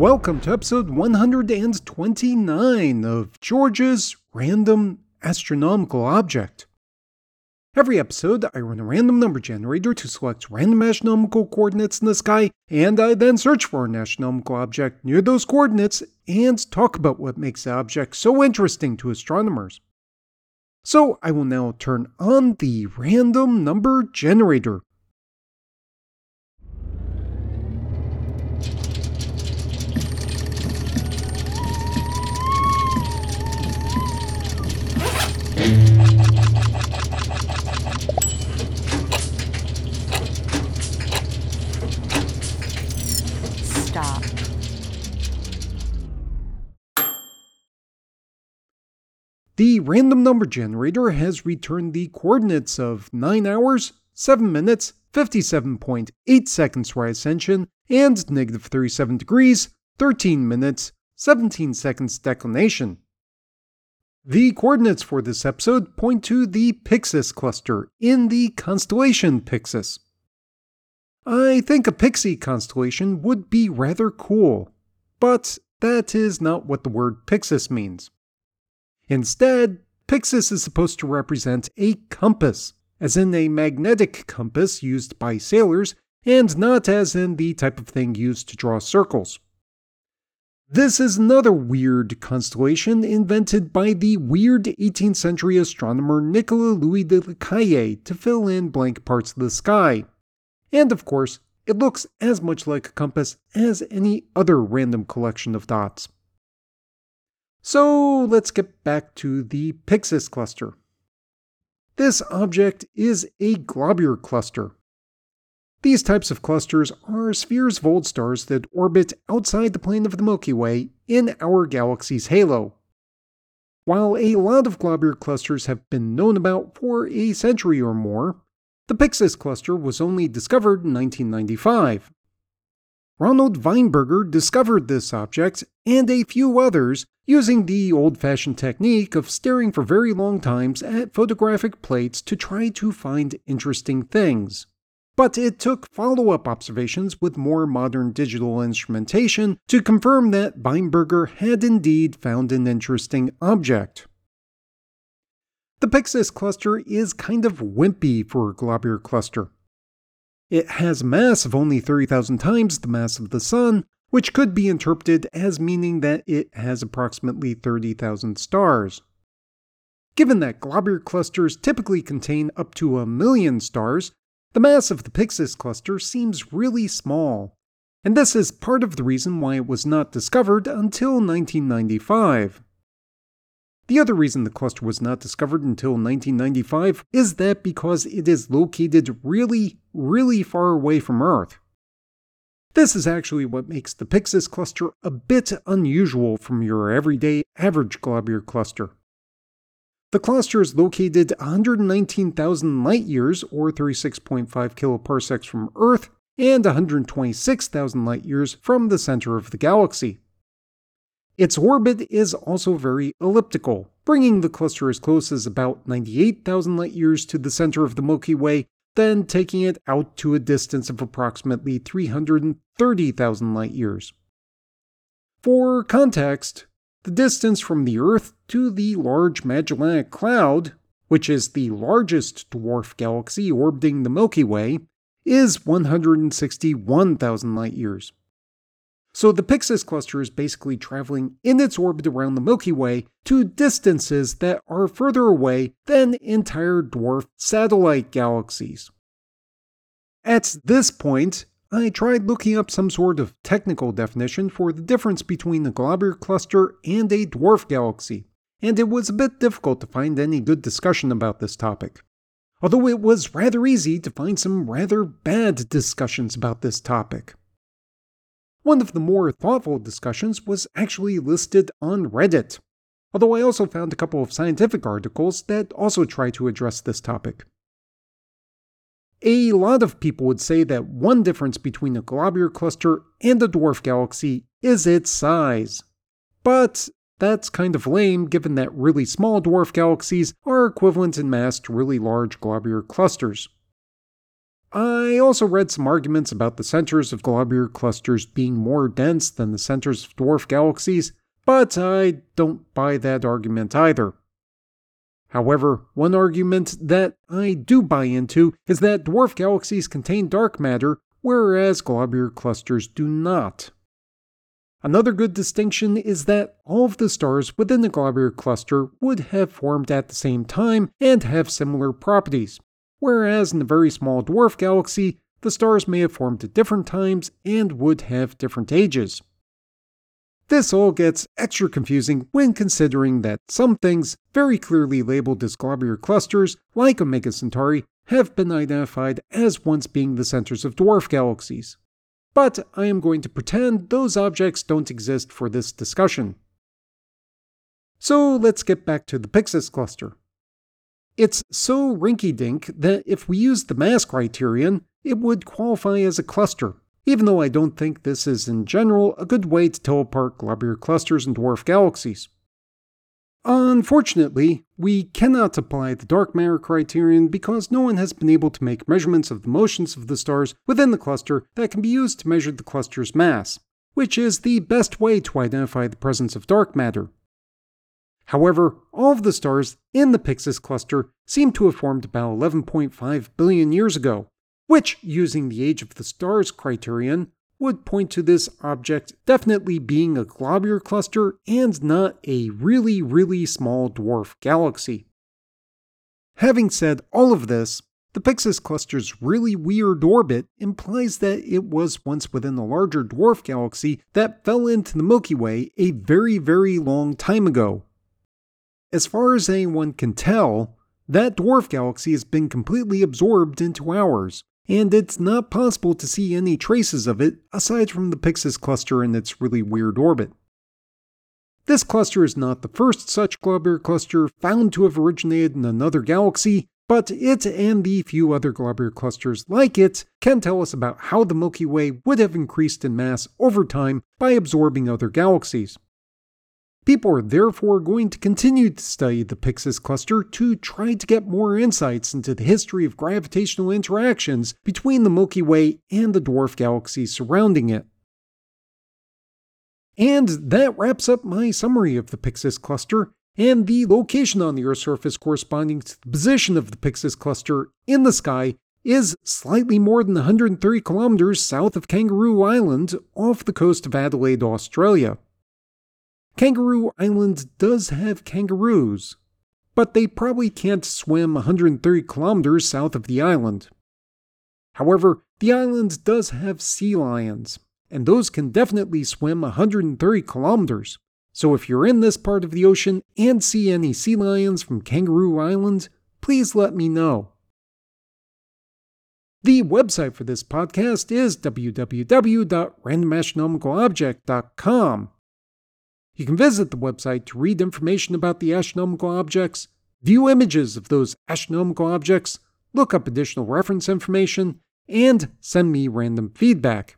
Welcome to episode 129 of George's Random Astronomical Object. Every episode, I run a random number generator to select random astronomical coordinates in the sky, and I then search for an astronomical object near those coordinates and talk about what makes the object so interesting to astronomers. So I will now turn on the random number generator. Stop. The random number generator has returned the coordinates of 9 hours, 7 minutes, 57.8 seconds for ascension, and negative 37 degrees, 13 minutes, 17 seconds declination. The coordinates for this episode point to the Pyxis cluster in the constellation Pyxis. I think a pixie constellation would be rather cool, but that is not what the word Pyxis means. Instead, Pyxis is supposed to represent a compass, as in a magnetic compass used by sailors, and not as in the type of thing used to draw circles. This is another weird constellation invented by the weird 18th century astronomer Nicolas Louis de Lacaille to fill in blank parts of the sky. And of course, it looks as much like a compass as any other random collection of dots. So let's get back to the Pyxis cluster. This object is a globular cluster. These types of clusters are spheres of old stars that orbit outside the plane of the Milky Way in our galaxy's halo. While a lot of globular clusters have been known about for a century or more, the Pyxis cluster was only discovered in 1995. Ronald Weinberger discovered this object and a few others using the old-fashioned technique of staring for very long times at photographic plates to try to find interesting things. But it took follow-up observations with more modern digital instrumentation to confirm that Weinberger had indeed found an interesting object. The Pyxis cluster is kind of wimpy for a globular cluster. It has mass of only 30,000 times the mass of the Sun, which could be interpreted as meaning that it has approximately 30,000 stars. Given that globular clusters typically contain up to 1 million stars, the mass of the Pyxis cluster seems really small, and this is part of the reason why it was not discovered until 1995. The other reason the cluster was not discovered until 1995 is that because it is located really, really far away from Earth. This is actually what makes the Pyxis cluster a bit unusual from your everyday average globular cluster. The cluster is located 119,000 light-years, or 36.5 kiloparsecs from Earth, and 126,000 light-years from the center of the galaxy. Its orbit is also very elliptical, bringing the cluster as close as about 98,000 light-years to the center of the Milky Way, then taking it out to a distance of approximately 330,000 light-years. For context, the distance from the Earth to the Large Magellanic Cloud, which is the largest dwarf galaxy orbiting the Milky Way, is 161,000 light-years. So the Pyxis cluster is basically traveling in its orbit around the Milky Way to distances that are further away than entire dwarf satellite galaxies. At this point, I tried looking up some sort of technical definition for the difference between a globular cluster and a dwarf galaxy, and it was a bit difficult to find any good discussion about this topic. Although it was rather easy to find some rather bad discussions about this topic. One of the more thoughtful discussions was actually listed on Reddit, although I also found a couple of scientific articles that also try to address this topic. A lot of people would say that one difference between a globular cluster and a dwarf galaxy is its size. But that's kind of lame given that really small dwarf galaxies are equivalent in mass to really large globular clusters. I also read some arguments about the centers of globular clusters being more dense than the centers of dwarf galaxies, but I don't buy that argument either. However, one argument that I do buy into is that dwarf galaxies contain dark matter, whereas globular clusters do not. Another good distinction is that all of the stars within the globular cluster would have formed at the same time and have similar properties, whereas in the very small dwarf galaxy, the stars may have formed at different times and would have different ages. This all gets extra confusing when considering that some things very clearly labeled as globular clusters, like Omega Centauri, have been identified as once being the centers of dwarf galaxies. But I am going to pretend those objects don't exist for this discussion. So let's get back to the Pyxis cluster. It's so rinky-dink that if we use the mass criterion, it would qualify as a cluster, even though I don't think this is in general a good way to tell apart globular clusters and dwarf galaxies. Unfortunately, we cannot apply the dark matter criterion because no one has been able to make measurements of the motions of the stars within the cluster that can be used to measure the cluster's mass, which is the best way to identify the presence of dark matter. However, all of the stars in the Pyxis cluster seem to have formed about 11.5 billion years ago, which, using the age of the stars criterion, would point to this object definitely being a globular cluster and not a really, really small dwarf galaxy. Having said all of this, the Pyxis cluster's really weird orbit implies that it was once within a larger dwarf galaxy that fell into the Milky Way a very, very long time ago. As far as anyone can tell, that dwarf galaxy has been completely absorbed into ours, and it's not possible to see any traces of it aside from the Pyxis cluster and its really weird orbit. This cluster is not the first such globular cluster found to have originated in another galaxy, but it and the few other globular clusters like it can tell us about how the Milky Way would have increased in mass over time by absorbing other galaxies. People are therefore going to continue to study the Pyxis cluster to try to get more insights into the history of gravitational interactions between the Milky Way and the dwarf galaxies surrounding it. And that wraps up my summary of the Pyxis cluster and the location on the Earth's surface corresponding to the position of the Pyxis cluster in the sky is slightly more than 130 kilometers south of Kangaroo Island off the coast of Adelaide, Australia. Kangaroo Island does have kangaroos, but they probably can't swim 130 kilometers south of the island. However, the island does have sea lions, and those can definitely swim 130 kilometers. So if you're in this part of the ocean and see any sea lions from Kangaroo Island, please let me know. The website for this podcast is www.randomastronomicalobject.com. You can visit the website to read information about the astronomical objects, view images of those astronomical objects, look up additional reference information, and send me random feedback.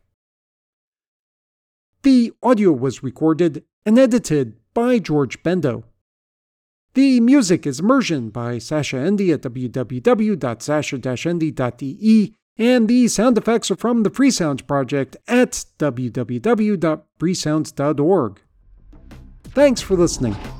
The audio was recorded and edited by George Bendo. The music is Immersion by Sasha Endy at www.sasha-endy.de, and the sound effects are from the Freesounds Project at www.freesounds.org. Thanks for listening.